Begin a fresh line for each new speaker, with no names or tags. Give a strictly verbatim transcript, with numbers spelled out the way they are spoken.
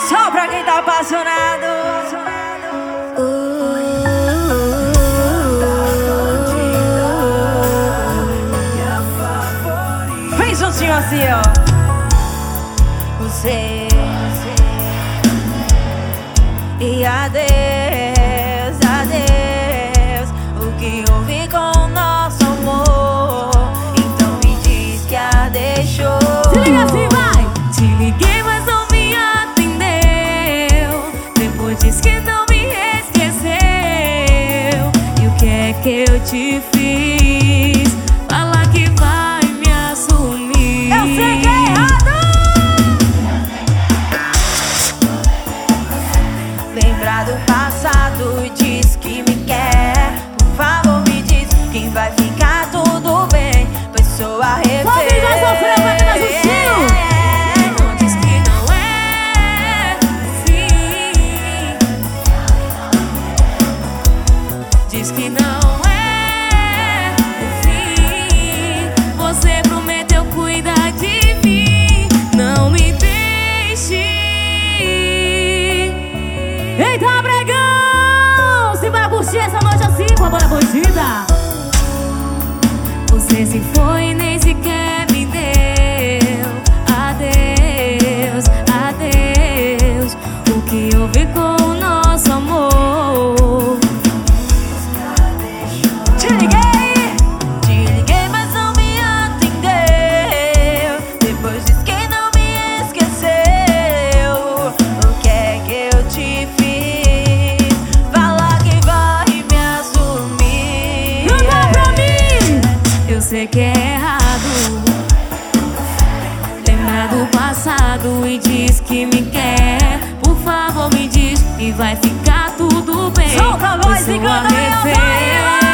Só pra quem tá apaixonado. Vem juntinho assim, ó. Você e adeus, adeus. O que houve com o nosso amor? Então me diz que a deixou.
Se liga assim, vai!
Te liguei, mas não me atendeu. Depois disse que não me esqueceu. E o que é que eu te fiz? Fala que vai me assumir.
Eu sei que é errado. Lembra do passado e diz que me quer. Por favor, me diz que vai ficar tudo bem. Pessoa rever.
Pode já sofreu, vai me dar justinho.
Não diz que não é assim. Diz que não é assim. Você prometeu cuidar de mim. Não me deixe.
Eita, Bregão! Se vai curtir essa noite assim com a banda bandida.
Você se foi e nem sequer me deu adeus, adeus. O que houve com o nosso amor?
Te liguei, te liguei, mas não me atendeu. Depois disse que não me esqueceu. O que é que eu te fiz? Fala que vai me assumir.
Canta pra mim!
Eu sei que é errado. Lembra do passado e diz que me quer. Por favor, me diz que vai ficar tudo bem.
Solta a voz e
Pessoa
canta, meu
rever.